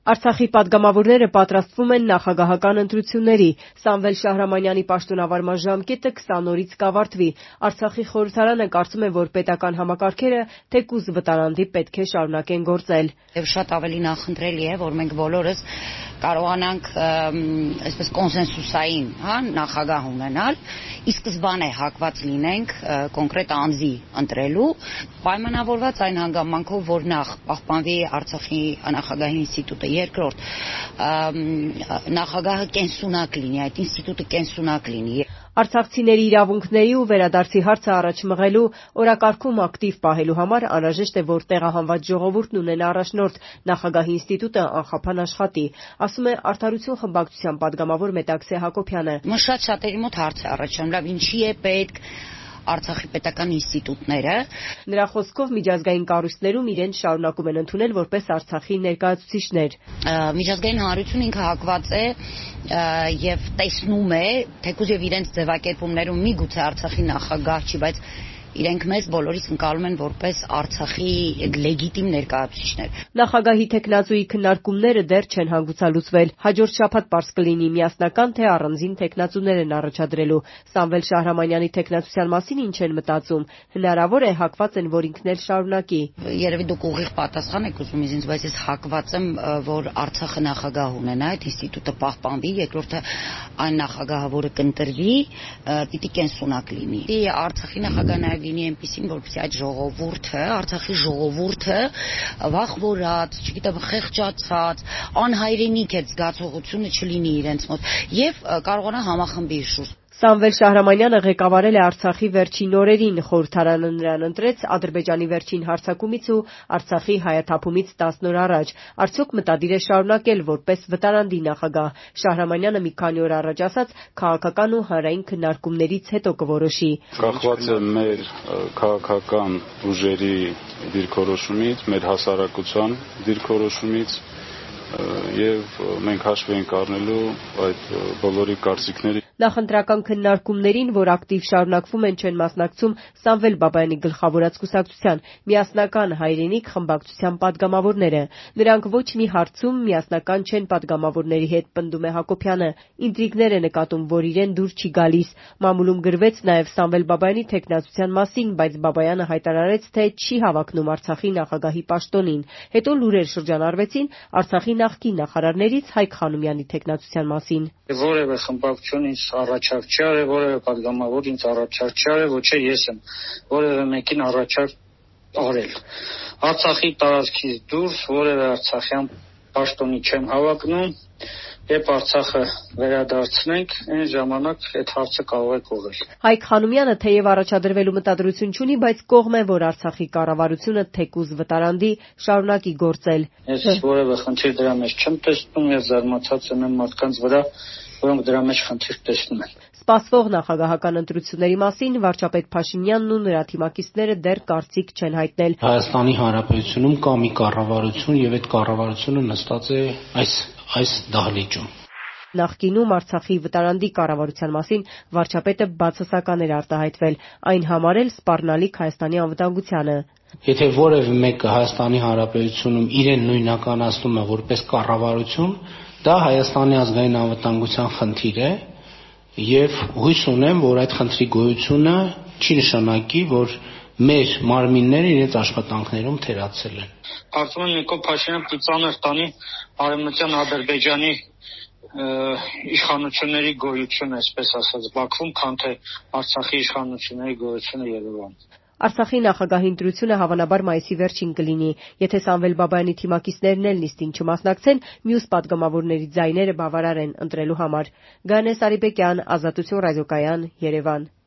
Արցախի պատգամավորները պատրաստվում են նախագահական ընտրությունների։ Սամվել Շահրամանյանի պաշտոնավարման ժամկետը 20 օրից կավարտվի։ Արցախի խորհրդարանը կարծում է, որ պետական համակարգերը թեկուզ վտարանդի պետք է շարունակեն գործել։ Եվ շատ ավելի նախընտրելի է, որ մենք բոլորս կարողանանք այսպես կոնսենսուսային նախագահ ունենալ, ի սկզբանե հակված լինենք կոնկրետ անձի ընտրելու, պայմանավորված այն հանգամանքով, որ նախ պահպանվի Արցախի նախագահի ինստիտուտը, երկրորդ նախագահը կենսունակ լինի, այդ ինստիտուտը կենսունակ լինի։ Արցախցիների իրավունքների ու վերադարձի հարցը առաջ մղելու, օրակարգում ակտիվ պահելու համար անհրաժեշտ է, որ տեղահանված ժողովուրդն ունենա առաջնորդ, նախագահի ինստիտուտը անխափան աշխատի, ասում է Արդարություն խմբակցության պատգամավոր Մետաքսե Հակոբյանը։ Շատերի մոտ հարց է առաջանում, լավ, ինչի է պետք Արցախի պետական ինստիտուտները։ Նրա խոսքով միջազգային կառույցներում իրենց շարունակում են ընդունել որպես Արցախի ներկայացուցիչներ։ Միջազգային հանրությունն ինքը հակված է եւ տեսնում է, թեկուզ եւ իրենց ձևակերպումներում միգուցե Արցախի նախագահ չի, բայց իրենք մեզ բոլորիս ընկալում են որպես Արցախի լեգիտիմ ներկայացուցիչներ։ Նախագահի թեկնածուի քննարկումները դեռ չեն հանգուցալուծվել։ Հաջորդ շաբաթ պարզ կլինի միասնական թե առանձին թեկնածուներ են առաջադրելու։ Սամվել Շահրամանյանի թեկնածության մասին ինչ են մտածում։ Հնարավոր է հակված են, որ ինքն էլ շարունակի։ Երևի դուք ուղիղ պատասխան եք ուզում ինձ, բայց ես հակված եմ, որ Արցախը նախագահ ունենա, այդ ինստիտուտը պահպանվի, երկրորդը այն նախագահը, որը կընտրվի, պիտի կենսունակ լինի։ Արցախի նախագահը լինի այնպեսին, որպեսզի այդ ժողովուրդը, Արցախի ժողովուրդը վախվորած, չգիտեմ, խեղճացած, անհայրենիք այդ զգացողությունը չլինի իրենց մոտ եւ կարողանա համախմբի շուրջ։ Սամվել Շահրամանյանը ղեկավարել է Արցախի վերջին օրերին, խորհրդարանը նրան ընտրեց Ադրբեջանի վերջին հարձակումից ու Արցախի հայաթափումից 10 օր առաջ։ Արդյոք մտադիր է շարունակել որպես վտարանդի նախագահ։ Շահրամանյանը մի քանի օր առաջ ասաց, քաղաքական ու հանրային քննարկումներից հետո կորոշի։ Կախված է մեր քաղաքական ուժերի դիրքորոշումից, մեր հասարակության դիրքորոշումից եւ մենք հաշվի ենք առնելու այդ բոլորի կարծիքների։ Նախընտրական քննարկումներին, որ ակտիվ շարունակվում են, չեն մասնակցում Սամվել Բաբայանի գլխավորած կուսակցության միասնական հայրենիք խմբակցության պատգամավորները։ Նրանք ոչ մի հարցում միասնական չեն պատգամավորների հետ, պնդում է Հակոբյանը։ Ինտրիգներ է նկատում, որ իրեն դուր չի գալիս։ Մամուլում գրվեց նաև Սամվել Բաբայանի թեկնածության մասին, բայց Բաբայանը հայտարարեց, թե չի հավակնում Արցախի նախագահի պաշտոնին։ Հետո լուրեր շրջանառվեցին Արցախի նախկին նախարարներից Հայկ Խանոմյանի թեկնածության մասին։ Որևէ խմբակցություն ինձ առաջարկ չի արել, որևէ պատգամավոր ինձ առաջարկ չի արել, ոչ է ես եմ որևէ մեկին առաջարկ արել։ Արցախի տարածքից դուրս որևէ արցախյան պաշտոնի չեմ հավակնում, երբ Արցախը վերադարձնենք, այն ժամանակ այդ հարցը կարող է կողել։ Հայկ Խանոմյանը թեև առաջադրվելու մտադրություն չունի, բայց կողմ է, որ Արցախի կառավարությունը թեկուզ վտարանդի շարունակի գործել։ Ես որևէ խնդիր դրա մեջ չեմ տեսնում, ես զարմացած եմ մարդկանց վրա, որոնք դրա մեջ խնդիր տեսնում են։ Սպասվող նախագահական ընտրությունների մասին վարչապետ Փաշինյանն ու նրա թիմակիցները դեռ կարծիք չեն հայտնել։ Հայաստանի Հանրապետությունում կա մի կառավարություն եւ այդ կառավարությունը նստած է այս դահլիճում։ Նախկինում Արցախի վտարանդի կառավարության մասին վարչապետը բացասական էր արտահայտվել, այն համարել սպառնալիք Հայաստանի անվտանգությանը։ Եթե որևէ մեկը Հայաստանի Հանրապետությունում իրեն նույնականացնում է որպես կառավարություն, դա Հայաստանի ազգային անվտանգության խնդիր է եւ հույս ունեմ, որ այդ խնդրի գոյությունը չի նշանակի, որ մեր մարմինները իրենց աշխատանքներում թերացել են։ Կարծում եմ Նիկոլ Փաշինյանը ծանր տանի արևմտյան Ադրբեջանի իշխանությունների գոյությունը, այսպես ասած, Բաքվում, քան թե Արցախի իշխանությունների գոյությունը Երևանում։ Արցախի նախագահի ընտրությունը հավանաբար մայիսի վերջին կլինի։ Եթե Սամվել Բաբայանի թիմակիցներն էլ նիստին չմասնակցեն, մյուս պատգամավորների ձայները բավարար են ընտրելու համար։ Գայանե Սարիբեկյան, Ազատություն ռադիոկայան, Երևան։